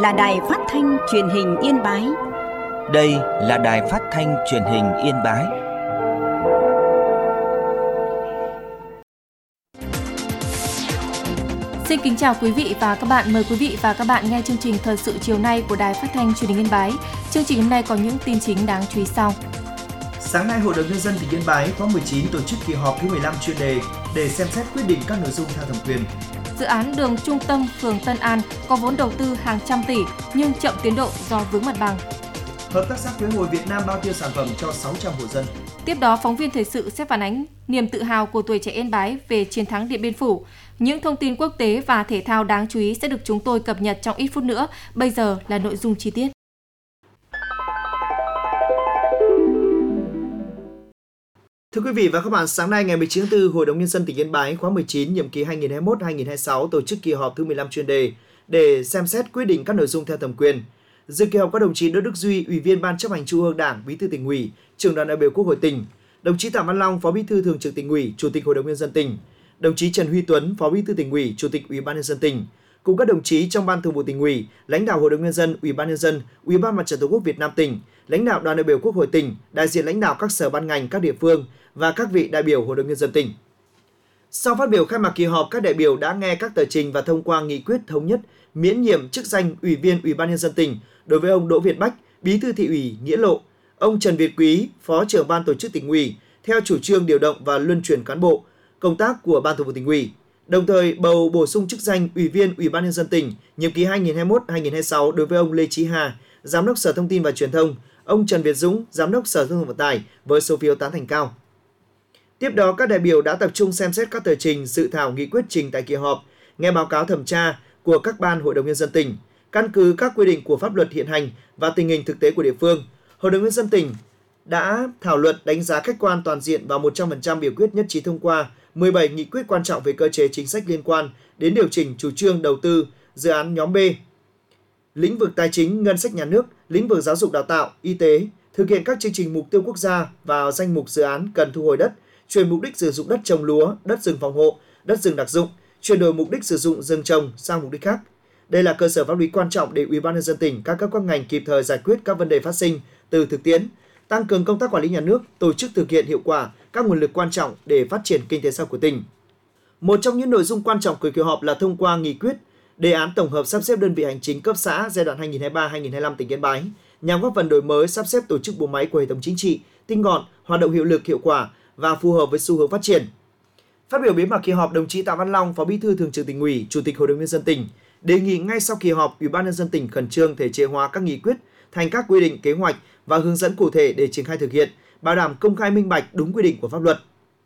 là Đài Phát thanh Truyền hình Yên Bái. Đây là Đài Phát thanh Truyền hình Yên Bái. Xin kính chào quý vị và các bạn. Mời quý vị và các bạn nghe chương trình Thời sự chiều nay của Đài Phát thanh Truyền hình Yên Bái. Chương trình hôm nay có những tin chính đáng chú ý sau. Sáng nay, Hội đồng Nhân dân tỉnh Yên Bái khóa 19 tổ chức kỳ họp thứ 15 chuyên đề để xem xét quyết định các nội dung theo thẩm quyền. Dự án đường trung tâm phường Tân An có vốn đầu tư hàng trăm tỷ nhưng chậm tiến độ do vướng mặt bằng. Hợp tác xã Quế Hồi Việt Nam bao tiêu sản phẩm cho 600 hộ dân. Tiếp đó, phóng viên thời sự sẽ phản ánh niềm tự hào của tuổi trẻ Yên Bái về chiến thắng Điện Biên Phủ. Những thông tin quốc tế và thể thao đáng chú ý sẽ được chúng tôi cập nhật trong ít phút nữa. Bây giờ là nội dung chi tiết. Thưa quý vị và các bạn, sáng nay ngày 19 tháng 4, Hội đồng Nhân dân tỉnh Yên Bái khóa 19 nhiệm kỳ 2021-2026 tổ chức kỳ họp thứ 15 chuyên đề để xem xét quyết định các nội dung theo thẩm quyền. Dự kỳ họp có đồng chí Đỗ Đức Duy, Ủy viên Ban Chấp hành Trung ương Đảng, Bí thư Tỉnh ủy, Trưởng đoàn đại biểu Quốc hội tỉnh, đồng chí Tạ Văn Long, Phó Bí thư Thường trực Tỉnh ủy, Chủ tịch Hội đồng Nhân dân tỉnh, đồng chí Trần Huy Tuấn, Phó Bí thư Tỉnh ủy, Chủ tịch Ủy ban Nhân dân tỉnh, cùng các đồng chí trong Ban Thường vụ Tỉnh ủy, lãnh đạo Hội đồng Nhân dân, Ủy ban Nhân dân, Ủy ban Mặt trận Tổ quốc Việt Nam tỉnh, lãnh đạo đoàn đại biểu Quốc hội tỉnh, đại diện lãnh đạo các sở ban ngành, các địa phương và các vị đại biểu Hội đồng Nhân dân tỉnh. Sau phát biểu khai mạc kỳ họp, các đại biểu đã nghe các tờ trình và thông qua nghị quyết thống nhất miễn nhiệm chức danh Ủy viên Ủy ban Nhân dân tỉnh đối với ông Đỗ Việt Bách, Bí thư Thị ủy Nghĩa Lộ, ông Trần Việt Quý, Phó trưởng Ban Tổ chức Tỉnh ủy, theo chủ trương điều động và luân chuyển cán bộ công tác của Ban Thường vụ Tỉnh ủy, đồng thời bầu bổ sung chức danh Ủy viên Ủy ban Nhân dân tỉnh nhiệm kỳ 2021-2026 đối với ông Lê Chí Hà, Giám đốc Sở Thông tin và Truyền thông, ông Trần Việt Dũng, Giám đốc Sở Giao thông Vận tải với số phiếu tán thành cao. Tiếp đó, các đại biểu đã tập trung xem xét các tờ trình, dự thảo nghị quyết trình tại kỳ họp, nghe báo cáo thẩm tra của các ban Hội đồng Nhân dân tỉnh, căn cứ các quy định của pháp luật hiện hành và tình hình thực tế của địa phương. Hội đồng Nhân dân tỉnh đã thảo luận, đánh giá khách quan toàn diện và 100% biểu quyết nhất trí thông qua 17 nghị quyết quan trọng về cơ chế chính sách liên quan đến điều chỉnh chủ trương đầu tư dự án nhóm B, lĩnh vực tài chính, ngân sách nhà nước, lĩnh vực giáo dục đào tạo, y tế, thực hiện các chương trình mục tiêu quốc gia vào danh mục dự án cần thu hồi đất, chuyển mục đích sử dụng đất trồng lúa, đất rừng phòng hộ, đất rừng đặc dụng, chuyển đổi mục đích sử dụng rừng trồng sang mục đích khác. Đây là cơ sở pháp lý quan trọng để Ủy ban Nhân dân tỉnh, các cấp các ngành kịp thời giải quyết các vấn đề phát sinh từ thực tiễn, tăng cường công tác quản lý nhà nước, tổ chức thực hiện hiệu quả các nguồn lực quan trọng để phát triển kinh tế xã hội của tỉnh. Một trong những nội dung quan trọng của kỳ họp là thông qua nghị quyết đề án tổng hợp sắp xếp đơn vị hành chính cấp xã giai đoạn 2023-2025 tỉnh Yên Bái nhằm góp phần đổi mới, sắp xếp tổ chức bộ máy của hệ thống chính trị, tinh gọn, hoạt động hiệu lực, hiệu quả và phù hợp với xu hướng phát triển. Phát biểu bế mạc kỳ họp, đồng chí Tạ Văn Long, Phó Bí thư Thường trực Tỉnh ủy, Chủ tịch Hội đồng Nhân dân tỉnh đề nghị ngay sau kỳ họp, Ủy ban Nhân dân tỉnh khẩn trương thể chế hóa các nghị quyết thành các quy định, kế hoạch và hướng dẫn cụ thể để triển khai thực hiện, bảo đảm công khai, minh bạch, đúng quy định của pháp luật.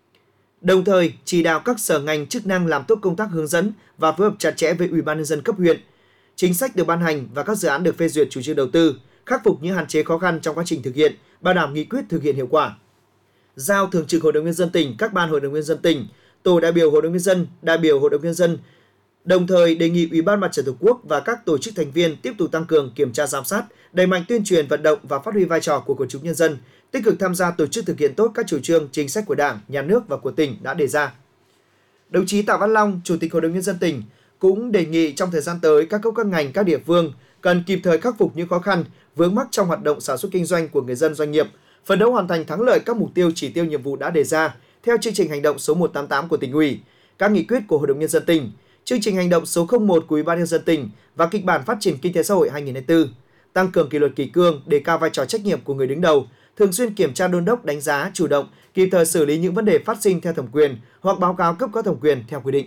Đồng thời, chỉ đạo các sở ngành chức năng làm tốt công tác hướng dẫn và phối hợp chặt chẽ với Ủy ban Nhân dân cấp huyện, chính sách được ban hành và các dự án được phê duyệt chủ trương đầu tư, khắc phục những hạn chế khó khăn trong quá trình thực hiện, bảo đảm nghị quyết thực hiện hiệu quả. Giao Thường trực Hội đồng Nhân dân tỉnh, các ban Hội đồng Nhân dân tỉnh, tổ đại biểu Hội đồng Nhân dân, đại biểu Hội đồng Nhân dân, đồng thời đề nghị Ủy ban Mặt trận Tổ quốc và các tổ chức thành viên tiếp tục tăng cường kiểm tra giám sát, đẩy mạnh tuyên truyền vận động và phát huy vai trò của quần chúng nhân dân, tích cực tham gia tổ chức thực hiện tốt các chủ trương, chính sách của Đảng, Nhà nước và của tỉnh đã đề ra. Đồng chí Tạ Văn Long, Chủ tịch Hội đồng Nhân dân tỉnh cũng đề nghị trong thời gian tới các cấp các ngành, các địa phương cần kịp thời khắc phục những khó khăn, vướng mắc trong hoạt động sản xuất kinh doanh của người dân, doanh nghiệp, phấn đấu hoàn thành thắng lợi các mục tiêu, chỉ tiêu, nhiệm vụ đã đề ra theo chương trình hành động số 188 của Tỉnh ủy, các nghị quyết của Hội đồng Nhân dân tỉnh, chương trình hành động số 01 của Ủy ban Nhân dân tỉnh và kịch bản phát triển kinh tế xã hội 2024, tăng cường kỷ luật kỷ cương, đề cao vai trò trách nhiệm của người đứng đầu, thường xuyên kiểm tra, đôn đốc, đánh giá, chủ động, kịp thời xử lý những vấn đề phát sinh theo thẩm quyền hoặc báo cáo cấp có thẩm quyền theo quy định.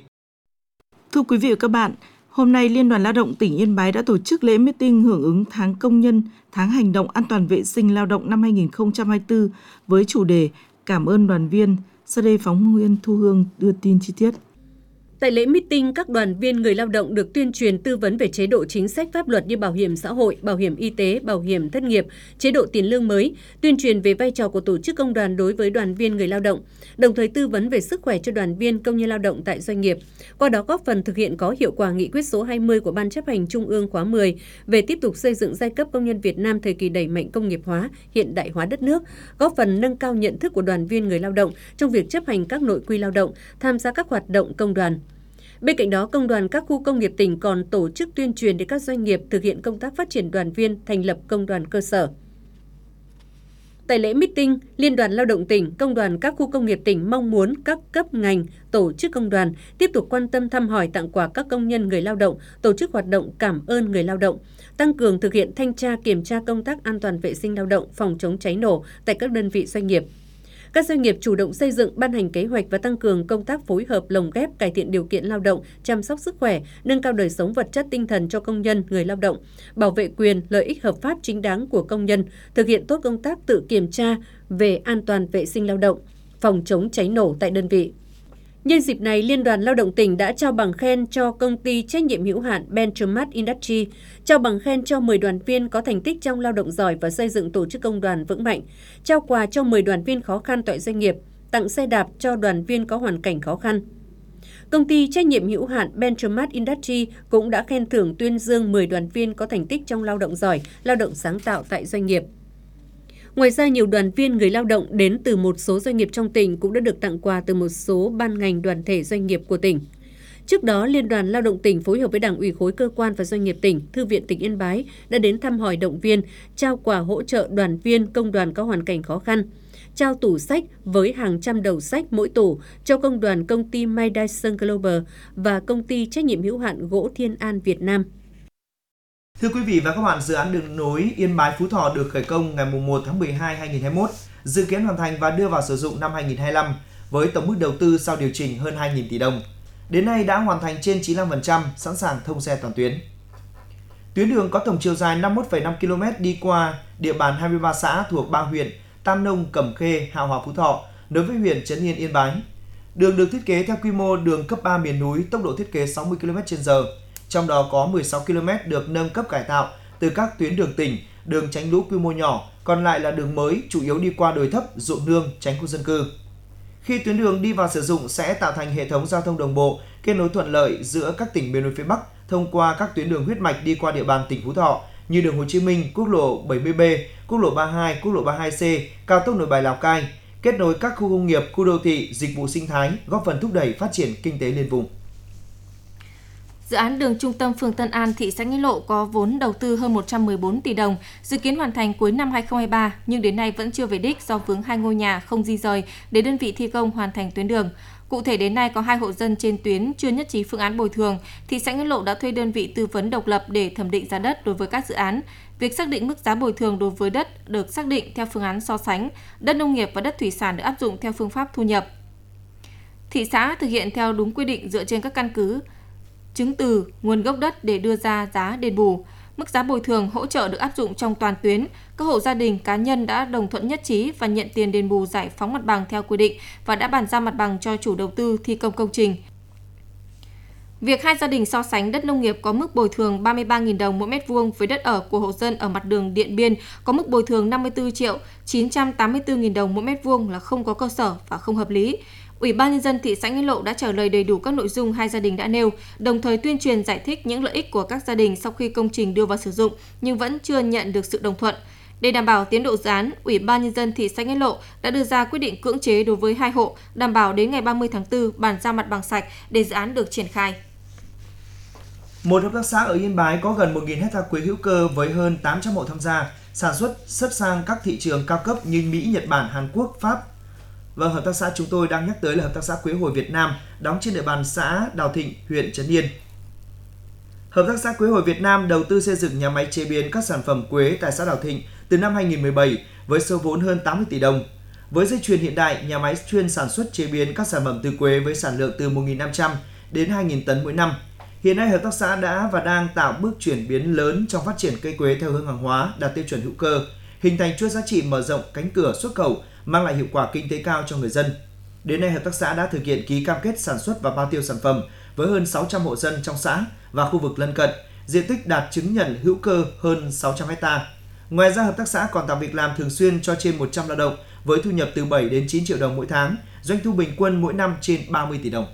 Thưa quý vị và các bạn, hôm nay Liên đoàn Lao động tỉnh Yên Bái đã tổ chức lễ meeting hưởng ứng tháng công nhân, tháng hành động an toàn vệ sinh lao động năm 2024 với chủ đề Cảm ơn đoàn viên. Sau đây phóng viên Thu Hương đưa tin chi tiết. Tại lễ meeting, các đoàn viên người lao động được tuyên truyền tư vấn về chế độ chính sách pháp luật như bảo hiểm xã hội, bảo hiểm y tế, bảo hiểm thất nghiệp, chế độ tiền lương mới, tuyên truyền về vai trò của tổ chức công đoàn đối với đoàn viên người lao động, đồng thời tư vấn về sức khỏe cho đoàn viên công nhân lao động tại doanh nghiệp. Qua đó góp phần thực hiện có hiệu quả nghị quyết số 20 của Ban Chấp hành Trung ương khóa 10 về tiếp tục xây dựng giai cấp công nhân Việt Nam thời kỳ đẩy mạnh công nghiệp hóa, hiện đại hóa đất nước, góp phần nâng cao nhận thức của đoàn viên người lao động trong việc chấp hành các nội quy lao động, tham gia các hoạt động công đoàn. Bên cạnh đó, Công đoàn các khu công nghiệp tỉnh còn tổ chức tuyên truyền đến các doanh nghiệp thực hiện công tác phát triển đoàn viên, thành lập công đoàn cơ sở. Tại lễ meeting, Liên đoàn Lao động tỉnh, Công đoàn các khu công nghiệp tỉnh mong muốn các cấp ngành, tổ chức công đoàn tiếp tục quan tâm thăm hỏi tặng quà các công nhân người lao động, tổ chức hoạt động cảm ơn người lao động, tăng cường thực hiện thanh tra kiểm tra công tác an toàn vệ sinh lao động, phòng chống cháy nổ tại các đơn vị doanh nghiệp. Các doanh nghiệp chủ động xây dựng, ban hành kế hoạch và tăng cường công tác phối hợp lồng ghép cải thiện điều kiện lao động, chăm sóc sức khỏe, nâng cao đời sống vật chất tinh thần cho công nhân, người lao động, bảo vệ quyền, lợi ích hợp pháp chính đáng của công nhân, thực hiện tốt công tác tự kiểm tra về an toàn vệ sinh lao động, phòng chống cháy nổ tại đơn vị. Nhân dịp này, Liên đoàn Lao động tỉnh đã trao bằng khen cho công ty trách nhiệm hữu hạn Benchmark Industry, trao bằng khen cho 10 đoàn viên có thành tích trong lao động giỏi và xây dựng tổ chức công đoàn vững mạnh, trao quà cho 10 đoàn viên khó khăn tại doanh nghiệp, tặng xe đạp cho đoàn viên có hoàn cảnh khó khăn. Công ty trách nhiệm hữu hạn Benchmark Industry cũng đã khen thưởng tuyên dương 10 đoàn viên có thành tích trong lao động giỏi, lao động sáng tạo tại doanh nghiệp. Ngoài ra, nhiều đoàn viên người lao động đến từ một số doanh nghiệp trong tỉnh cũng đã được tặng quà từ một số ban ngành đoàn thể doanh nghiệp của tỉnh. Trước đó, Liên đoàn Lao động tỉnh phối hợp với Đảng ủy khối cơ quan và doanh nghiệp tỉnh, Thư viện tỉnh Yên Bái đã đến thăm hỏi động viên, trao quà hỗ trợ đoàn viên công đoàn có hoàn cảnh khó khăn, trao tủ sách với hàng trăm đầu sách mỗi tủ cho công đoàn công ty My Dyson Global và công ty trách nhiệm hữu hạn gỗ Thiên An Việt Nam. Thưa quý vị và các bạn, dự án đường nối Yên Bái - Phú Thọ được khởi công ngày 1 tháng 12 2021, dự kiến hoàn thành và đưa vào sử dụng năm 2025 với tổng mức đầu tư sau điều chỉnh hơn 2.000 tỷ đồng. Đến nay đã hoàn thành trên 95%, sẵn sàng thông xe toàn tuyến. Tuyến đường có tổng chiều dài 51,5 km đi qua địa bàn 23 xã thuộc 3 huyện Tam Nông, Cẩm Khê, Hạ Hòa, Phú Thọ, nối với huyện Trấn Yên, Yên Bái. Đường được thiết kế theo quy mô đường cấp 3 miền núi, tốc độ thiết kế 60 km/h. Trong đó có 16 km được nâng cấp cải tạo từ các tuyến đường tỉnh, đường tránh lũ quy mô nhỏ, còn lại là đường mới chủ yếu đi qua đồi thấp, ruộng nương, tránh khu dân cư. Khi tuyến đường đi vào sử dụng sẽ tạo thành hệ thống giao thông đồng bộ, kết nối thuận lợi giữa các tỉnh miền núi phía Bắc thông qua các tuyến đường huyết mạch đi qua địa bàn tỉnh Phú Thọ như đường Hồ Chí Minh, quốc lộ 70B, quốc lộ 32, quốc lộ 32C, cao tốc Nội Bài - Lào Cai, kết nối các khu công nghiệp, khu đô thị, dịch vụ sinh thái, góp phần thúc đẩy phát triển kinh tế liên vùng. Dự án đường trung tâm phường Tân An, thị xã Nghĩa Lộ có vốn đầu tư hơn 114 tỷ đồng, dự kiến hoàn thành cuối năm 2023 nhưng đến nay vẫn chưa về đích do vướng 2 ngôi nhà không di rời để đơn vị thi công hoàn thành tuyến đường. Cụ thể đến nay có 2 hộ dân trên tuyến chưa nhất trí phương án bồi thường, thị xã Nghĩa Lộ đã thuê đơn vị tư vấn độc lập để thẩm định giá đất đối với các dự án. Việc xác định mức giá bồi thường đối với đất được xác định theo phương án so sánh, đất nông nghiệp và đất thủy sản được áp dụng theo phương pháp thu nhập. Thị xã thực hiện theo đúng quy định dựa trên các căn cứ chứng từ nguồn gốc đất để đưa ra giá đền bù. Mức giá bồi thường hỗ trợ được áp dụng trong toàn tuyến. Các hộ gia đình, cá nhân đã đồng thuận nhất trí và nhận tiền đền bù giải phóng mặt bằng theo quy định và đã bàn giao mặt bằng cho chủ đầu tư thi công công trình. Việc 2 gia đình so sánh đất nông nghiệp có mức bồi thường 33.000 đồng mỗi mét vuông với đất ở của hộ dân ở mặt đường Điện Biên có mức bồi thường 54.984.000 đồng mỗi mét vuông là không có cơ sở và không hợp lý. Ủy ban Nhân dân thị xã Nghĩa Lộ đã trả lời đầy đủ các nội dung 2 gia đình đã nêu, đồng thời tuyên truyền giải thích những lợi ích của các gia đình sau khi công trình đưa vào sử dụng nhưng vẫn chưa nhận được sự đồng thuận. Để đảm bảo tiến độ dự án, Ủy ban Nhân dân thị xã Nghĩa Lộ đã đưa ra quyết định cưỡng chế đối với 2 hộ, đảm bảo đến ngày 30 tháng 4 bàn giao mặt bằng sạch để dự án được triển khai. Một hợp tác xã ở Yên Bái có gần 1.000 hectare quế hữu cơ với hơn 800 hộ tham gia, sản xuất xuất sang các thị trường cao cấp như Mỹ, Nhật Bản, Hàn Quốc, Pháp. Vâng, hợp tác xã chúng tôi đang nhắc tới là hợp tác xã Quế Hồi Việt Nam, đóng trên địa bàn xã Đào Thịnh, huyện Trấn Yên. Hợp tác xã Quế Hồi Việt Nam đầu tư xây dựng nhà máy chế biến các sản phẩm quế tại xã Đào Thịnh từ năm 2017 với số vốn hơn 80 tỷ đồng. Với dây chuyền hiện đại, nhà máy chuyên sản xuất chế biến các sản phẩm từ quế với sản lượng từ 1.500 đến 2.000 tấn mỗi năm. Hiện nay, hợp tác xã đã và đang tạo bước chuyển biến lớn trong phát triển cây quế theo hướng hàng hóa đạt tiêu chuẩn hữu cơ, hình thành chuỗi giá trị mở rộng cánh cửa xuất khẩu, mang lại hiệu quả kinh tế cao cho người dân. Đến nay, hợp tác xã đã thực hiện ký cam kết sản xuất và bao tiêu sản phẩm với hơn 600 hộ dân trong xã và khu vực lân cận, diện tích đạt chứng nhận hữu cơ hơn 600 ha. Ngoài ra, hợp tác xã còn tạo việc làm thường xuyên cho trên 100 lao động với thu nhập từ 7 đến 9 triệu đồng mỗi tháng, doanh thu bình quân mỗi năm trên 30 tỷ đồng.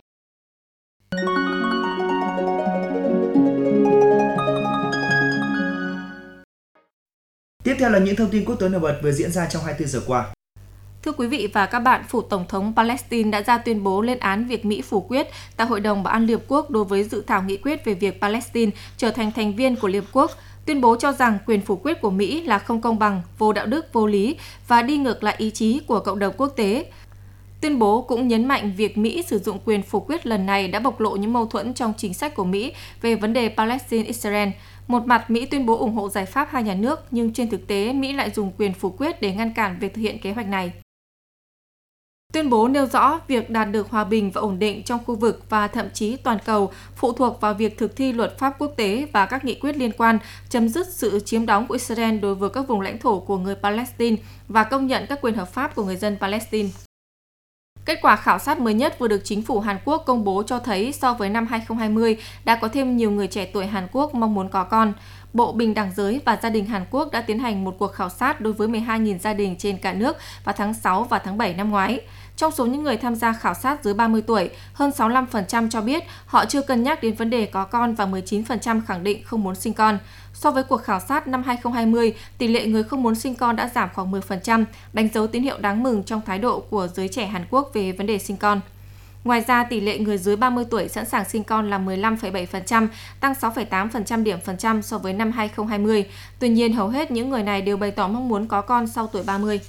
Tiếp theo là những thông tin quốc tế nổi bật vừa diễn ra trong 24 giờ qua. Thưa quý vị và các bạn, Phủ Tổng thống Palestine đã ra tuyên bố lên án việc Mỹ phủ quyết tại Hội đồng Bảo an Liên Hợp Quốc đối với dự thảo nghị quyết về việc Palestine trở thành thành viên của Liên Hợp Quốc. Tuyên bố cho rằng quyền phủ quyết của Mỹ là không công bằng, vô đạo đức, vô lý và đi ngược lại ý chí của cộng đồng quốc tế. Tuyên bố cũng nhấn mạnh việc Mỹ sử dụng quyền phủ quyết lần này đã bộc lộ những mâu thuẫn trong chính sách của Mỹ về vấn đề Palestine-Israel. Một mặt, Mỹ tuyên bố ủng hộ giải pháp hai nhà nước, nhưng trên thực tế, Mỹ lại dùng quyền phủ quyết để ngăn cản việc thực hiện kế hoạch này. Tuyên bố nêu rõ việc đạt được hòa bình và ổn định trong khu vực và thậm chí toàn cầu phụ thuộc vào việc thực thi luật pháp quốc tế và các nghị quyết liên quan, chấm dứt sự chiếm đóng của Israel đối với các vùng lãnh thổ của người Palestine và công nhận các quyền hợp pháp của người dân Palestine. Kết quả khảo sát mới nhất vừa được chính phủ Hàn Quốc công bố cho thấy so với năm 2020 đã có thêm nhiều người trẻ tuổi Hàn Quốc mong muốn có con. Bộ Bình đẳng giới và Gia đình Hàn Quốc đã tiến hành một cuộc khảo sát đối với 12.000 gia đình trên cả nước vào tháng 6 và tháng 7 năm ngoái. Trong số những người tham gia khảo sát dưới 30 tuổi, hơn 65% cho biết họ chưa cân nhắc đến vấn đề có con và 19% khẳng định không muốn sinh con. So với cuộc khảo sát năm 2020, tỷ lệ người không muốn sinh con đã giảm khoảng 10%, đánh dấu tín hiệu đáng mừng trong thái độ của giới trẻ Hàn Quốc về vấn đề sinh con. Ngoài ra, tỷ lệ người dưới 30 tuổi sẵn sàng sinh con là 15,7%, tăng 6,8% điểm phần trăm so với năm 2020. Tuy nhiên, hầu hết những người này đều bày tỏ mong muốn có con sau tuổi 30.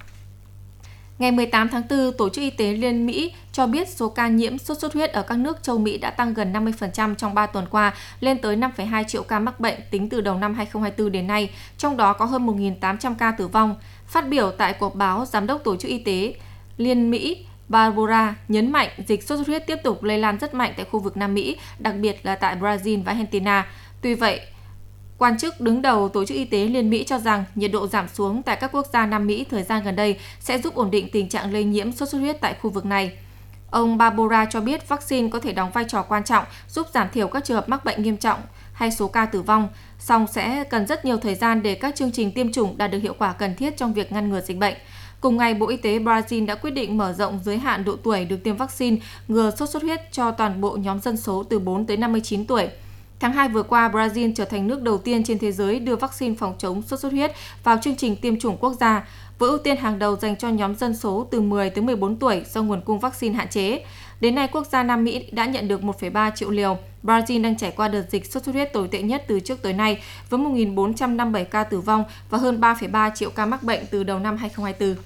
Ngày 18 tháng 4, Tổ chức Y tế Liên Mỹ cho biết số ca nhiễm sốt xuất huyết ở các nước châu Mỹ đã tăng gần 50% trong 3 tuần qua, lên tới 5,2 triệu ca mắc bệnh tính từ đầu năm 2024 đến nay, trong đó có hơn 1.800 ca tử vong. Phát biểu tại cuộc báo, Giám đốc Tổ chức Y tế Liên Mỹ Barbara nhấn mạnh dịch sốt xuất huyết tiếp tục lây lan rất mạnh tại khu vực Nam Mỹ, đặc biệt là tại Brazil và Argentina. Tuy vậy, quan chức đứng đầu Tổ chức Y tế Liên Mỹ cho rằng nhiệt độ giảm xuống tại các quốc gia Nam Mỹ thời gian gần đây sẽ giúp ổn định tình trạng lây nhiễm sốt xuất huyết tại khu vực này. Ông Barbara cho biết vaccine có thể đóng vai trò quan trọng giúp giảm thiểu các trường hợp mắc bệnh nghiêm trọng hay số ca tử vong, song sẽ cần rất nhiều thời gian để các chương trình tiêm chủng đạt được hiệu quả cần thiết trong việc ngăn ngừa dịch bệnh. Cùng ngày, Bộ Y tế Brazil đã quyết định mở rộng giới hạn độ tuổi được tiêm vaccine ngừa sốt xuất huyết cho toàn bộ nhóm dân số từ 4 tới 59 tuổi. Tháng 2 vừa qua, Brazil trở thành nước đầu tiên trên thế giới đưa vaccine phòng chống sốt xuất huyết vào chương trình tiêm chủng quốc gia, với ưu tiên hàng đầu dành cho nhóm dân số từ 10 tới 14 tuổi do nguồn cung vaccine hạn chế. Đến nay, quốc gia Nam Mỹ đã nhận được 1,3 triệu liều. Brazil đang trải qua đợt dịch sốt xuất huyết tồi tệ nhất từ trước tới nay, với 1.457 ca tử vong và hơn 3,3 triệu ca mắc bệnh từ đầu năm 2024.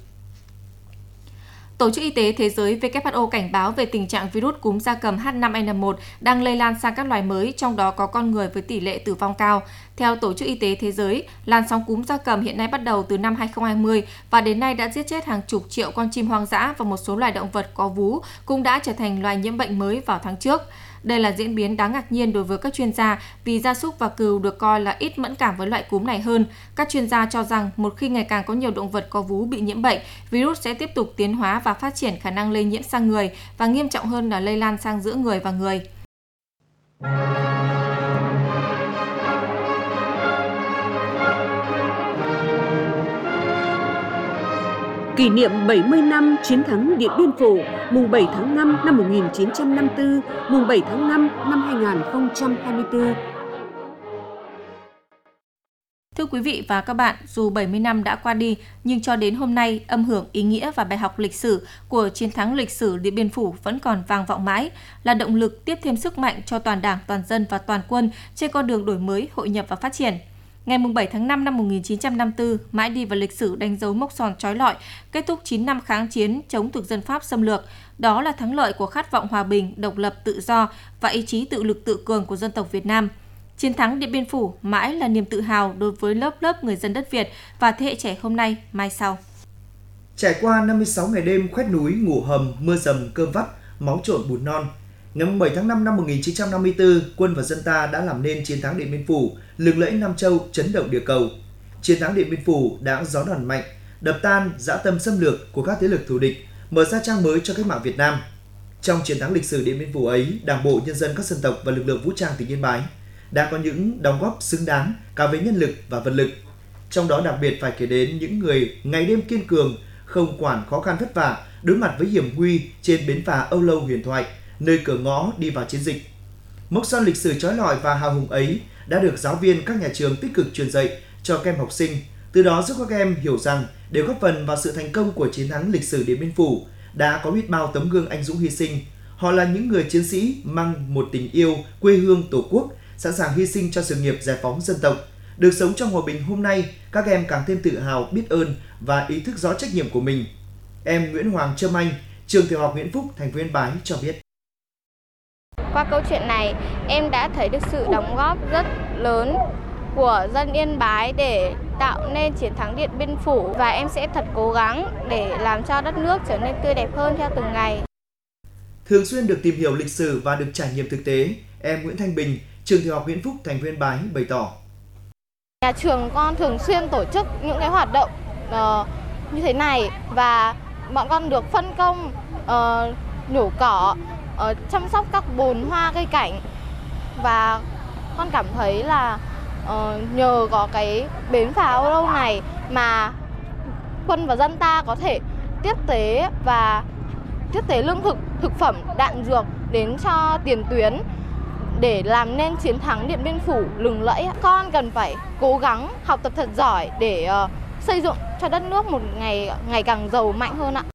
Tổ chức Y tế Thế giới WHO cảnh báo về tình trạng virus cúm gia cầm H5N1 đang lây lan sang các loài mới, trong đó có con người với tỷ lệ tử vong cao. Theo Tổ chức Y tế Thế giới, làn sóng cúm gia cầm hiện nay bắt đầu từ năm 2020 và đến nay đã giết chết hàng chục triệu con chim hoang dã và một số loài động vật có vú cũng đã trở thành loài nhiễm bệnh mới vào tháng trước. Đây là diễn biến đáng ngạc nhiên đối với các chuyên gia vì gia súc và cừu được coi là ít mẫn cảm với loại cúm này hơn. Các chuyên gia cho rằng một khi ngày càng có nhiều động vật có vú bị nhiễm bệnh, virus sẽ tiếp tục tiến hóa và phát triển khả năng lây nhiễm sang người và nghiêm trọng hơn là lây lan sang giữa người và người. Kỷ niệm 70 năm chiến thắng Điện Biên Phủ, mùng 7 tháng 5 năm 1954, mùng 7 tháng 5 năm 2024. Thưa quý vị và các bạn, dù 70 năm đã qua đi, nhưng cho đến hôm nay, âm hưởng ý nghĩa và bài học lịch sử của chiến thắng lịch sử Điện Biên Phủ vẫn còn vang vọng mãi, là động lực tiếp thêm sức mạnh cho toàn Đảng, toàn dân và toàn quân trên con đường đổi mới, hội nhập và phát triển. Ngày 7 tháng 5 năm 1954, mãi đi vào lịch sử đánh dấu mốc son chói lọi, kết thúc 9 năm kháng chiến chống thực dân Pháp xâm lược. Đó là thắng lợi của khát vọng hòa bình, độc lập, tự do và ý chí tự lực tự cường của dân tộc Việt Nam. Chiến thắng Điện Biên Phủ mãi là niềm tự hào đối với lớp người dân đất Việt và thế hệ trẻ hôm nay, mai sau. Trải qua 56 ngày đêm khoét núi, ngủ hầm, mưa dầm, cơm vắt, máu trộn bùn non, ngày 7 tháng 5 năm 1954, quân và dân ta đã làm nên chiến thắng Điện Biên Phủ, lừng lẫy Nam Châu, chấn động địa cầu. Chiến thắng Điện Biên Phủ đã gió đòn mạnh, đập tan dã tâm xâm lược của các thế lực thù địch, mở ra trang mới cho cách mạng Việt Nam. Trong chiến thắng lịch sử Điện Biên Phủ ấy, Đảng bộ, nhân dân các dân tộc và lực lượng vũ trang tỉnh Yên Bái đã có những đóng góp xứng đáng cả về nhân lực và vật lực. Trong đó đặc biệt phải kể đến những người ngày đêm kiên cường, không quản khó khăn vất vả, đối mặt với hiểm nguy trên bến phà Âu Lâu huyền thoại, nơi cửa ngõ đi vào chiến dịch. Mốc son lịch sử chói lọi và hào hùng ấy đã được giáo viên các nhà trường tích cực truyền dạy cho các em học sinh, Từ đó giúp các em hiểu rằng để góp phần vào sự thành công của chiến thắng lịch sử Điện Biên Phủ, đã có biết bao tấm gương anh dũng hy sinh. Họ là những người chiến sĩ mang một tình yêu quê hương Tổ quốc, sẵn sàng hy sinh cho sự nghiệp giải phóng dân tộc. Được sống trong hòa bình hôm nay, các em càng thêm tự hào, biết ơn và ý thức rõ trách nhiệm của mình. Em Nguyễn Hoàng Trâm Anh, trường tiểu học Nguyễn Phúc, thành phố Yên Bái cho biết. Qua câu chuyện này, em đã thấy được sự đóng góp rất lớn của dân Yên Bái để tạo nên chiến thắng Điện Biên Phủ, và em sẽ thật cố gắng để làm cho đất nước trở nên tươi đẹp hơn theo từng ngày. Thường xuyên được tìm hiểu lịch sử và được trải nghiệm thực tế, em Nguyễn Thanh Bình, trường tiểu học Nguyễn Phúc, thành phố Yên Bái bày tỏ. Nhà trường con thường xuyên tổ chức những cái hoạt động như thế này, và bọn con được phân công nhổ cỏ, chăm sóc các bồn hoa cây cảnh, và con cảm thấy là nhờ có cái bến phá Âu Lâu này mà quân và dân ta có thể tiếp tế lương thực, thực phẩm, đạn dược đến cho tiền tuyến để làm nên chiến thắng Điện Biên Phủ lừng lẫy. Con cần phải cố gắng học tập thật giỏi để xây dựng cho đất nước một ngày càng giàu mạnh hơn ạ.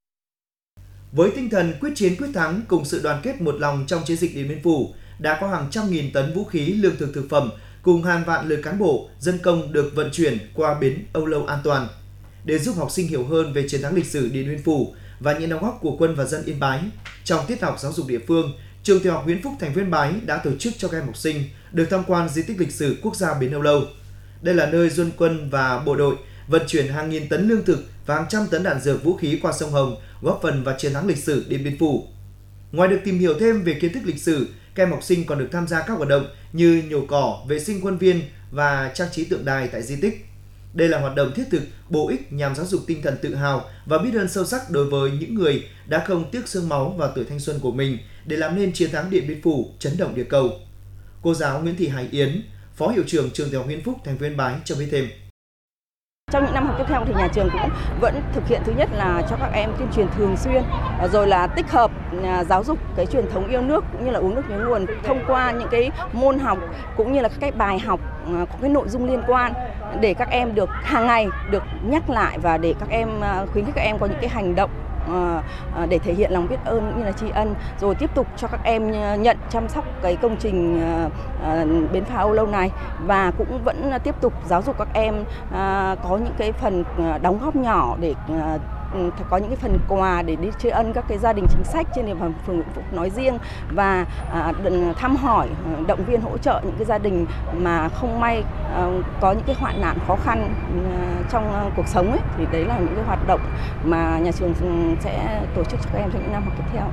Với tinh thần quyết chiến quyết thắng cùng sự đoàn kết một lòng trong chiến dịch Điện Biên Phủ, đã có hàng trăm nghìn tấn vũ khí, lương thực thực phẩm cùng hàng vạn lượt cán bộ, dân công được vận chuyển qua bến Âu Lâu an toàn. Để giúp học sinh hiểu hơn về chiến thắng lịch sử Điện Biên Phủ và những đóng góp của quân và dân Yên Bái, trong tiết học giáo dục địa phương, trường tiểu học Nguyễn Phúc, thành phố Yên Bái đã tổ chức cho các em học sinh được tham quan di tích lịch sử quốc gia bến Âu Lâu. Đây là nơi dân quân và bộ đội vận chuyển hàng nghìn tấn lương thực và hàng trăm tấn đạn dược, vũ khí qua sông Hồng, góp phần vào chiến thắng lịch sử Điện Biên Phủ. Ngoài được tìm hiểu thêm về kiến thức lịch sử, các em học sinh còn được tham gia các hoạt động như nhổ cỏ, vệ sinh khuôn viên và trang trí tượng đài tại di tích. Đây là hoạt động thiết thực, bổ ích nhằm giáo dục tinh thần tự hào và biết ơn sâu sắc đối với những người đã không tiếc xương máu và tuổi thanh xuân của mình để làm nên chiến thắng Điện Biên Phủ chấn động địa cầu. Cô giáo Nguyễn Thị Hải Yến, Phó Hiệu trưởng trường tiểu học Nguyễn Phúc, thành phố Yên Bái cho biết thêm. Trong những năm học tiếp theo thì nhà trường cũng vẫn thực hiện thứ nhất là cho các em tuyên truyền thường xuyên, rồi là tích hợp giáo dục cái truyền thống yêu nước cũng như là uống nước nhớ nguồn thông qua những cái môn học cũng như là các cái bài học có cái nội dung liên quan để các em được hàng ngày được nhắc lại và để các em khuyến khích các em có những cái hành động để thể hiện lòng biết ơn cũng như là tri ân, rồi tiếp tục cho các em nhận chăm sóc cái công trình bến phá Âu Lâu này, và cũng vẫn tiếp tục giáo dục các em có những cái phần đóng góp nhỏ để có những cái phần quà để đi tri ân các cái gia đình chính sách trên địa bàn phường Nguyễn Phúc nói riêng, và thăm hỏi, động viên, hỗ trợ những cái gia đình mà không may có những cái hoạn nạn khó khăn trong cuộc sống ấy, thì đấy là những cái hoạt động mà nhà trường sẽ tổ chức cho các em trong những năm học tiếp theo.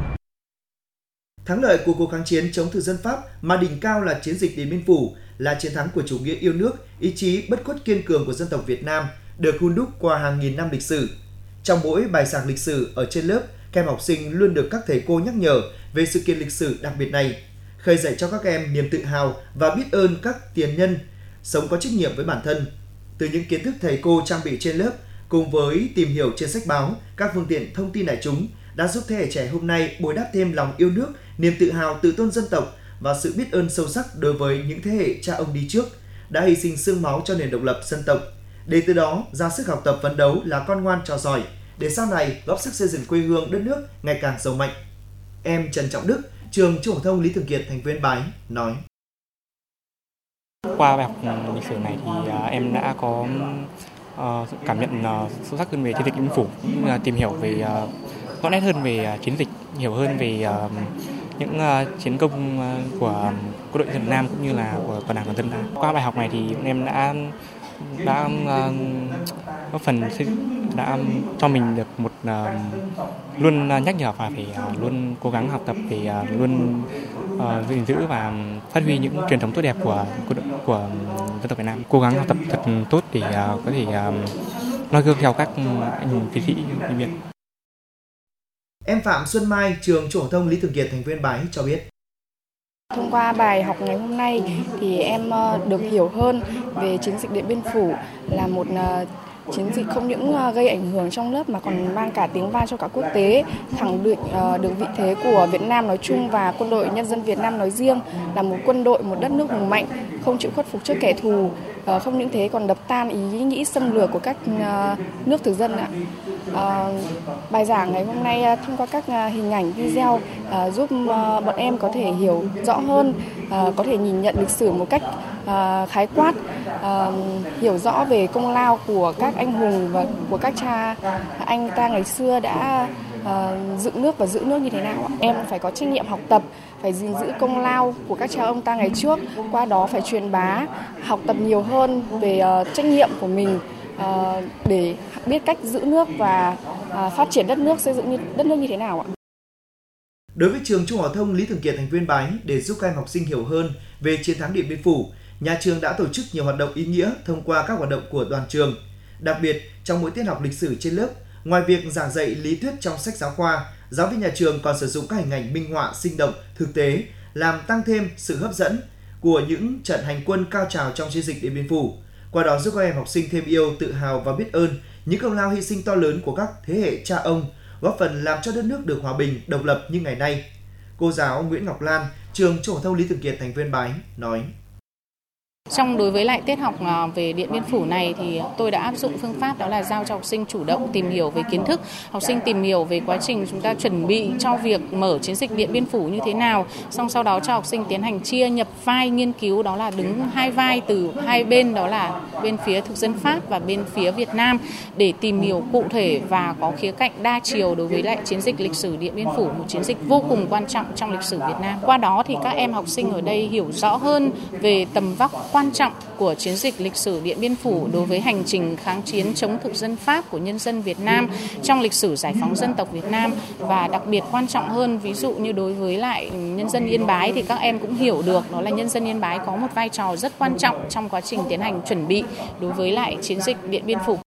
Thắng lợi của cuộc kháng chiến chống thực dân Pháp mà đỉnh cao là chiến dịch Điện Biên Phủ là chiến thắng của chủ nghĩa yêu nước, ý chí bất khuất kiên cường của dân tộc Việt Nam được hun đúc qua hàng nghìn năm lịch sử. Trong mỗi bài giảng lịch sử ở trên lớp, các em học sinh luôn được các thầy cô nhắc nhở về sự kiện lịch sử đặc biệt này, khơi dậy cho các em niềm tự hào và biết ơn các tiền nhân, sống có trách nhiệm với bản thân. Từ những kiến thức thầy cô trang bị trên lớp, cùng với tìm hiểu trên sách báo, các phương tiện thông tin đại chúng đã giúp thế hệ trẻ hôm nay bồi đắp thêm lòng yêu nước, niềm tự hào, tự tôn dân tộc và sự biết ơn sâu sắc đối với những thế hệ cha ông đi trước đã hy sinh xương máu cho nền độc lập dân tộc, để từ đó ra sức học tập phấn đấu là con ngoan trò giỏi để sau này góp sức xây dựng quê hương đất nước ngày càng giàu mạnh. Em Trần Trọng Đức, trường Trung học phổ thông Lý Thường Kiệt, thành phố Yên Bái nói: Qua bài học lịch sử này thì em đã có cảm nhận sâu sắc hơn về chiến dịch Điện Biên Phủ, tìm hiểu về rõ nét hơn về chiến dịch, hiểu hơn về những chiến công của quân đội Việt Nam cũng như là của toàn đảng toàn dân ta. Qua bài học này thì em đã góp phần đã cho mình được một luôn nhắc nhở và phải luôn cố gắng học tập để luôn gìn giữ và phát huy những truyền thống tốt đẹp của dân tộc Việt Nam. Cố gắng học tập thật tốt để có thể noi gương theo các anh hùng chiến sĩ điện biên. Em Phạm Xuân Mai, trường Trung học phổ thông Lý Thường Kiệt, thành phố Yên Bái cho biết: Thông qua bài học ngày hôm nay thì em được hiểu hơn về chiến dịch Điện Biên Phủ là một chiến dịch không những gây ảnh hưởng trong lớp mà còn mang cả tiếng vang cho cả quốc tế, khẳng định được vị thế của Việt Nam nói chung và quân đội nhân dân Việt Nam nói riêng là một quân đội, một đất nước hùng mạnh, không chịu khuất phục trước kẻ thù, Không những thế còn đập tan ý nghĩ xâm lược của các nước thực dân ạ. Bài giảng ngày hôm nay thông qua các hình ảnh video giúp bọn em có thể hiểu rõ hơn, có thể nhìn nhận lịch sử một cách khái quát, hiểu rõ về công lao của các anh hùng và của các cha anh ta ngày xưa đã dựng nước và giữ nước như thế nào. Em phải có trách nhiệm học tập, phải gìn giữ công lao của các cha ông ta ngày trước, qua đó phải truyền bá, học tập nhiều hơn về trách nhiệm của mình để biết cách giữ nước và phát triển đất nước, xây dựng đất nước như thế nào ạ. Đối với trường Trung học phổ thông Lý Thường Kiệt thành phố Yên Bái, để giúp các em học sinh hiểu hơn về chiến thắng Điện Biên Phủ, nhà trường đã tổ chức nhiều hoạt động ý nghĩa thông qua các hoạt động của đoàn trường. Đặc biệt, trong mỗi tiết học lịch sử trên lớp, ngoài việc giảng dạy lý thuyết trong sách giáo khoa, giáo viên nhà trường còn sử dụng các hình ảnh minh họa sinh động, thực tế, làm tăng thêm sự hấp dẫn của những trận hành quân cao trào trong chiến dịch Điện Biên Phủ. Qua đó giúp các em học sinh thêm yêu, tự hào và biết ơn những công lao hy sinh to lớn của các thế hệ cha ông, góp phần làm cho đất nước được hòa bình, độc lập như ngày nay. Cô giáo Nguyễn Ngọc Lan, trường Trung học phổ thông Lý Thường Kiệt thành phố Yên Bái nói: Trong đối với lại tiết học về Điện Biên Phủ này thì tôi đã áp dụng phương pháp đó là giao cho học sinh chủ động tìm hiểu về kiến thức, học sinh tìm hiểu về quá trình chúng ta chuẩn bị cho việc mở chiến dịch Điện Biên Phủ như thế nào, xong sau đó cho học sinh tiến hành chia nhập vai nghiên cứu, đó là đứng hai vai từ hai bên, đó là bên phía thực dân Pháp và bên phía Việt Nam, để tìm hiểu cụ thể và có khía cạnh đa chiều đối với lại chiến dịch lịch sử Điện Biên Phủ, một chiến dịch vô cùng quan trọng trong lịch sử Việt Nam. Qua đó thì các em học sinh ở đây hiểu rõ hơn về tầm vóc quan trọng của chiến dịch lịch sử Điện Biên Phủ đối với hành trình kháng chiến chống thực dân Pháp của nhân dân Việt Nam trong lịch sử giải phóng dân tộc Việt Nam, và đặc biệt quan trọng hơn, ví dụ như đối với lại nhân dân Yên Bái thì các em cũng hiểu được đó là nhân dân Yên Bái có một vai trò rất quan trọng trong quá trình tiến hành chuẩn bị đối với lại chiến dịch Điện Biên Phủ.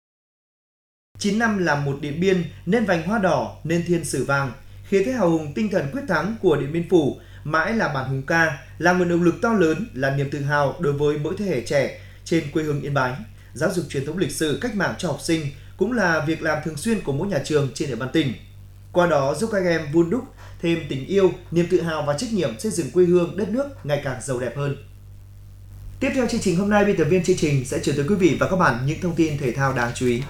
9 năm làm một Điện Biên nên vành hoa đỏ nên thiên sử vàng, khí thế hào hùng tinh thần quyết thắng của Điện Biên Phủ mãi là bản hùng ca, là nguồn động lực to lớn, là niềm tự hào đối với mỗi thế hệ trẻ trên quê hương Yên Bái. Giáo dục truyền thống lịch sử cách mạng cho học sinh cũng là việc làm thường xuyên của mỗi nhà trường trên địa bàn tỉnh. Qua đó giúp các em vun đúc thêm tình yêu, niềm tự hào và trách nhiệm xây dựng quê hương, đất nước ngày càng giàu đẹp hơn. Tiếp theo chương trình hôm nay, biên tập viên chương trình sẽ chuyển tới quý vị và các bạn những thông tin thể thao đáng chú ý.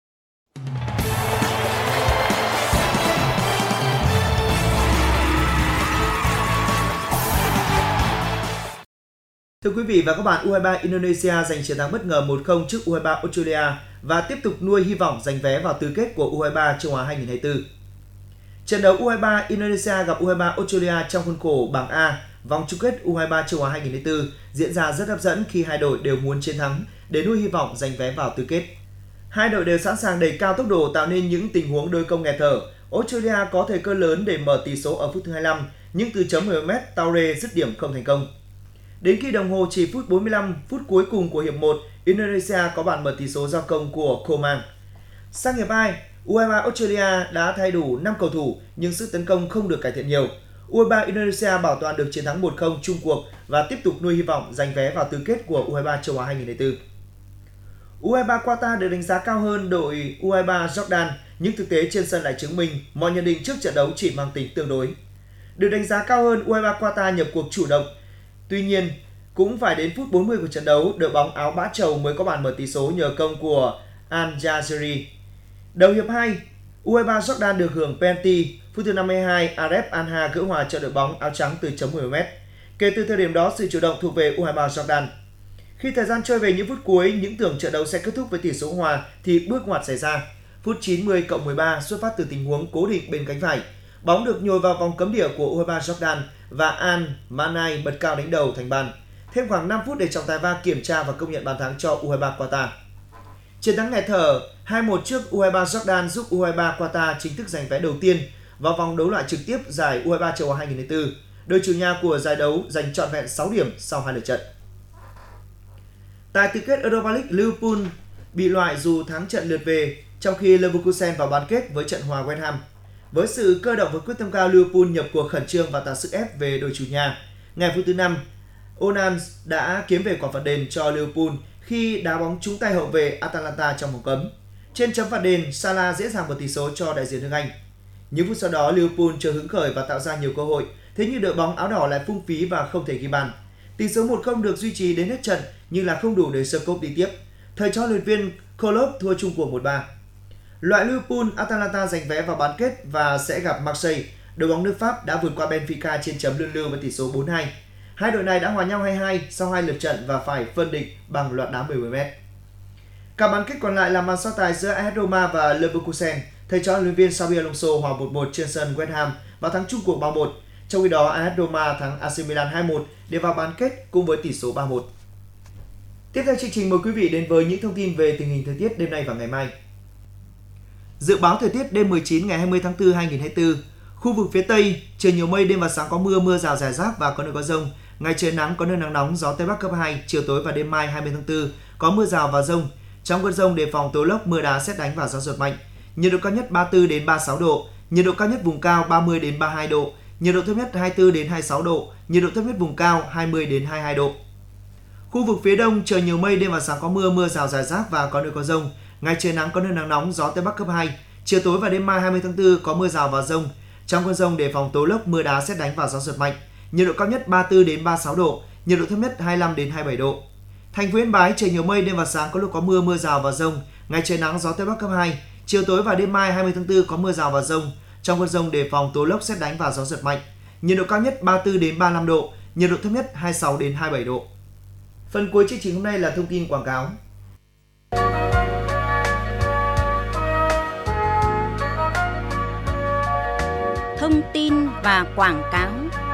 Thưa quý vị và các bạn, U23 Indonesia giành chiến thắng bất ngờ 1-0 trước U23 Australia và tiếp tục nuôi hy vọng giành vé vào tứ kết của U23 châu Á 2024. Trận đấu U23 Indonesia gặp U23 Australia trong khuôn khổ bảng A vòng chung kết U23 châu Á 2024 diễn ra rất hấp dẫn khi hai đội đều muốn chiến thắng để nuôi hy vọng giành vé vào tứ kết. Hai đội đều sẵn sàng đẩy cao tốc độ tạo nên những tình huống đôi công nghẹt thở. Australia có thời cơ lớn để mở tỷ số ở phút thứ 25, nhưng từ chấm 10m Taure dứt điểm không thành công. Đến khi đồng hồ chỉ phút 45 phút cuối cùng của hiệp 1, Indonesia có bàn mở tỷ số do công của Koeman. Sang hiệp 2, U23 Australia đã thay đủ 5 cầu thủ nhưng sức tấn công không được cải thiện nhiều. U23 Indonesia bảo toàn được chiến thắng 1-0 chung cuộc và tiếp tục nuôi hy vọng giành vé vào tứ kết của U23 châu Á 2024. U23 Qatar được đánh giá cao hơn đội U23 Jordan, nhưng thực tế trên sân lại chứng minh mọi nhận định trước trận đấu chỉ mang tính tương đối. Được đánh giá cao hơn, U23 Qatar nhập cuộc chủ động. Tuy nhiên, cũng phải đến phút 40 của trận đấu, đội bóng áo bã trầu mới có bàn mở tỷ số nhờ công của Al-Jazeri. Đầu hiệp 2, U23 Jordan được hưởng penalty. Phút thứ 52, Aref Anha gỡ hòa cho đội bóng áo trắng từ chấm 10m. Kể từ thời điểm đó, sự chủ động thuộc về U23 Jordan. Khi thời gian trôi về những phút cuối, những tưởng trận đấu sẽ kết thúc với tỷ số hòa thì bước ngoặt xảy ra. Phút 90+13 xuất phát từ tình huống cố định bên cánh phải. Bóng được nhồi vào vòng cấm địa của U23 Jordan và Al-Manai bật cao đánh đầu thành bàn. Thêm khoảng 5 phút để trọng tài VAR kiểm tra và công nhận bàn thắng cho U23 Qatar. Chiến thắng nghẹt thở 2-1 trước U23 Jordan giúp U23 Qatar chính thức giành vé đầu tiên vào vòng đấu loại trực tiếp giải U23 châu Á 2024. Đội chủ nhà của giải đấu giành trọn vẹn 6 điểm sau 2 lượt trận. Tại tứ kết Europa League, Liverpool bị loại dù thắng trận lượt về, trong khi Leverkusen vào bán kết với trận hòa West Ham. Với sự cơ động và quyết tâm cao, Liverpool nhập cuộc khẩn trương và tạo sức ép về đội chủ nhà. Ngay phút thứ 5, Onana đã kiếm về quả phạt đền cho Liverpool khi đá bóng trúng tay hậu vệ Atalanta trong vòng cấm. Trên chấm phạt đền, Salah dễ dàng mở tỷ số cho đại diện nước Anh. Những phút sau đó, Liverpool chưa hứng khởi và tạo ra nhiều cơ hội, thế nhưng đội bóng áo đỏ lại phung phí và không thể ghi bàn. Tỷ số 1-0 được duy trì đến hết trận nhưng là không đủ để Schalke đi tiếp. Thầy trò huấn luyện viên Klopp thua chung cuộc 1-3. Loại Liverpool, Atalanta giành vé vào bán kết và sẽ gặp Marseille. Đội bóng nước Pháp đã vượt qua Benfica trên chấm luân lưu với tỷ số 4-2. Hai đội này đã hòa nhau 2-2 sau 2 lượt trận và phải phân định bằng loạt đá 10m. Cả bán kết còn lại là màn so tài giữa AS Roma và Leverkusen. Thầy trò huấn luyện viên Xabi Alonso hòa 1-1 trên sân West Ham và thắng chung cuộc 3-1. Trong khi đó, AS Roma thắng AC Milan 2-1 để vào bán kết cùng với tỷ số 3-1. Tiếp theo chương trình, mời quý vị đến với những thông tin về tình hình thời tiết đêm nay và ngày mai. Dự báo thời tiết đêm 19 ngày 20 tháng 4 2024. Khu vực phía Tây, trời nhiều mây, đêm và sáng có mưa, mưa rào rải rác và có nơi có dông. Ngày trời nắng, có nơi nắng nóng, gió Tây Bắc cấp 2, chiều tối và đêm mai 20 tháng 4 có mưa rào và dông. Trong cơn dông đề phòng tố lốc, mưa đá, sét đánh và gió giật mạnh. Nhiệt độ cao nhất 34 đến 36 độ, nhiệt độ cao nhất vùng cao 30 đến 32 độ, nhiệt độ thấp nhất 24 đến 26 độ, nhiệt độ thấp nhất vùng cao 20 đến 22 độ. Khu vực phía Đông, trời nhiều mây, đêm và sáng có mưa, mưa rào rải rác và có nơi có dông. Ngày trời nắng, có nơi nắng nóng, gió Tây Bắc cấp 2, chiều tối và đêm mai 20 tháng 4 có mưa rào và dông. Trong cơn dông đề phòng tố lốc, mưa đá, sét đánh và gió giật mạnh. Nhiệt độ cao nhất 34 đến 36 độ, nhiệt độ thấp nhất 25 đến 27 độ. Thành phố Yên Bái, trời nhiều mây, đêm và sáng có lúc có mưa, mưa rào và dông. Ngày trời nắng, gió Tây Bắc cấp 2, chiều tối và đêm mai 20 tháng 4 có mưa rào và dông. Trong cơn dông đề phòng tố lốc, sét đánh và gió giật mạnh. Nhiệt độ cao nhất 34 đến 35 độ, nhiệt độ thấp nhất 26 đến 27 độ. Phần cuối chương trình hôm nay là thông tin quảng cáo. Thông tin và quảng cáo.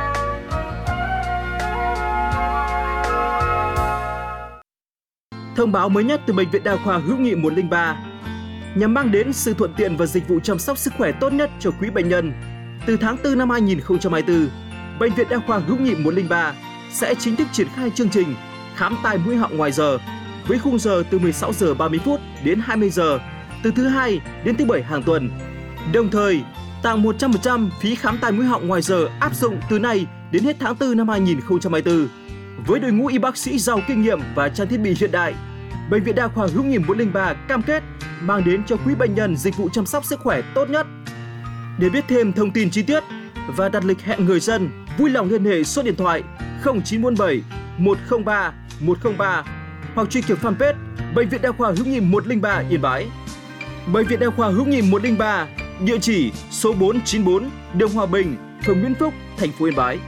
Thông báo mới nhất từ Bệnh viện Đa khoa Hữu nghị 103 nhằm mang đến sự thuận tiện và dịch vụ chăm sóc sức khỏe tốt nhất cho quý bệnh nhân. Từ tháng 4 năm 2024, Bệnh viện Đa khoa Hữu nghị 103 sẽ chính thức triển khai chương trình khám tai mũi họng ngoài giờ với khung giờ từ 16 giờ 30 phút đến 20 giờ từ thứ Hai đến thứ Bảy hàng tuần. Đồng thời, tặng 100% phí khám tai mũi họng ngoài giờ áp dụng từ nay đến hết tháng 4 năm 2024. Với đội ngũ y bác sĩ giàu kinh nghiệm và trang thiết bị hiện đại, Bệnh viện Đa khoa Hữu nghị 103 cam kết mang đến cho quý bệnh nhân dịch vụ chăm sóc sức khỏe tốt nhất. Để biết thêm thông tin chi tiết và đặt lịch hẹn người dân, vui lòng liên hệ số điện thoại 0947 103 103 hoặc truy cập fanpage Bệnh viện Đa khoa Hữu nghị 103 Yên Bái. Bệnh viện Đa khoa Hữu nghị 103, địa chỉ số 494 đường Hòa Bình, phường Nguyễn Phúc, thành phố Yên Bái.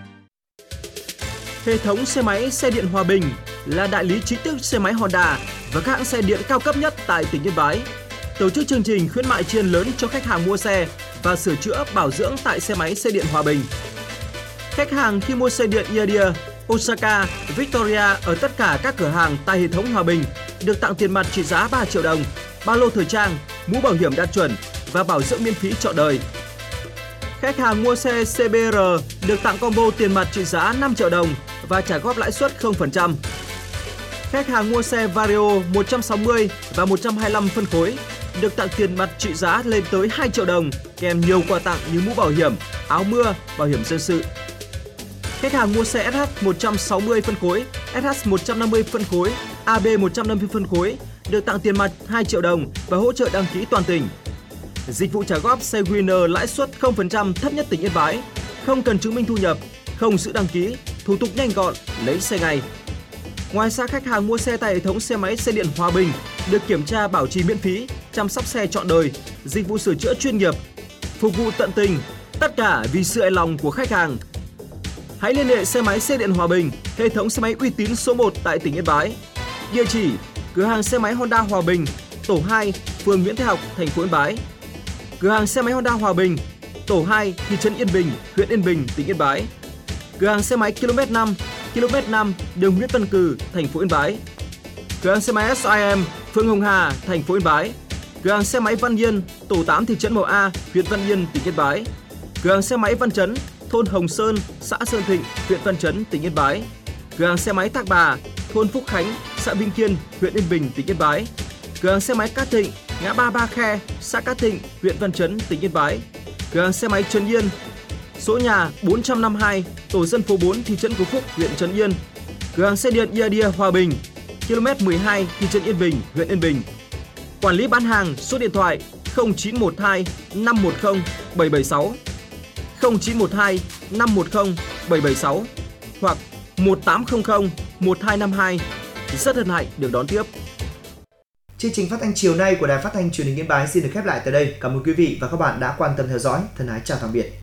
Hệ thống xe máy xe điện Hòa Bình là đại lý chính thức xe máy Honda và các hãng xe điện cao cấp nhất tại tỉnh Yên Bái. Tổ chức chương trình khuyến mại tri ân lớn cho khách hàng mua xe và sửa chữa bảo dưỡng tại xe máy xe điện Hòa Bình. Khách hàng khi mua xe điện Iadia, Osaka, Victoria ở tất cả các cửa hàng tại hệ thống Hòa Bình được tặng tiền mặt trị giá 3 triệu đồng, ba lô thời trang, mũ bảo hiểm đạt chuẩn và bảo dưỡng miễn phí trọn đời. Khách hàng mua xe CBR được tặng combo tiền mặt trị giá 5 triệu đồng và trả góp lãi suất 0%. Khách hàng mua xe Vario 160 và 125 phân khối được tặng tiền mặt trị giá lên tới 2 triệu đồng kèm nhiều quà tặng như mũ bảo hiểm, áo mưa, bảo hiểm dân sự. Khách hàng mua xe SH 160 phân khối, SH 150 phân khối, AB 150 phân khối được tặng tiền mặt 2 triệu đồng và hỗ trợ đăng ký toàn tỉnh. Dịch vụ trả góp xe Winner lãi suất 0% thấp nhất tỉnh Yên Bái, không cần chứng minh thu nhập, không giữ đăng ký, thủ tục nhanh gọn, lấy xe ngay. Ngoài ra, khách hàng mua xe tại hệ thống xe máy xe điện Hòa Bình được kiểm tra bảo trì miễn phí, chăm sóc xe trọn đời, dịch vụ sửa chữa chuyên nghiệp, phục vụ tận tình, tất cả vì sự hài lòng của khách hàng. Hãy liên hệ xe máy xe điện Hòa Bình, hệ thống xe máy uy tín số 1 tại tỉnh Yên Bái. Địa chỉ: cửa hàng xe máy Honda Hòa Bình, tổ 2, phường Nguyễn Thái Học, thành phố Yên Bái. Cửa hàng xe máy Honda Hòa Bình, tổ 2, thị trấn Yên Bình, huyện Yên Bình, tỉnh Yên Bái. Cửa hàng xe máy km 5, đường Nguyễn Văn Cừ, thành phố Yên Bái. Cửa hàng xe máy SIM, phường Hồng Hà, thành phố Yên Bái. Cửa hàng xe máy Văn Yên, tổ 8, thị trấn Mậu A, huyện Văn Yên, tỉnh Yên Bái. Cửa hàng xe máy Văn Chấn, thôn Hồng Sơn, xã Sơn Thịnh, huyện Văn Chấn, tỉnh Yên Bái. Cửa hàng xe máy Thác Bà, thôn Phúc Khánh, xã Vinh Kiên, huyện Yên Bình, tỉnh Yên Bái. Cửa hàng xe máy Cát Thịnh, ngã ba Ba Khe, xã Cát Thịnh, huyện Văn Chấn, tỉnh Yên Bái. Cửa hàng xe máy Trấn Yên, số nhà 452, tổ dân phố 4, thị trấn Phú Phúc, huyện Trấn Yên. Cửa hàng xe điện Iadia Hòa Bình, km 12, thị trấn Yên Bình, huyện Yên Bình. Quản lý bán hàng, số điện thoại 0912 510 776, 0912 510 776 hoặc 1800 1252. Rất hân hạnh được đón tiếp. Chương trình phát thanh chiều nay của Đài Phát thanh Truyền hình Yên Bái xin được khép lại tại đây. Cảm ơn quý vị và các bạn đã quan tâm theo dõi. Thân ái chào tạm biệt.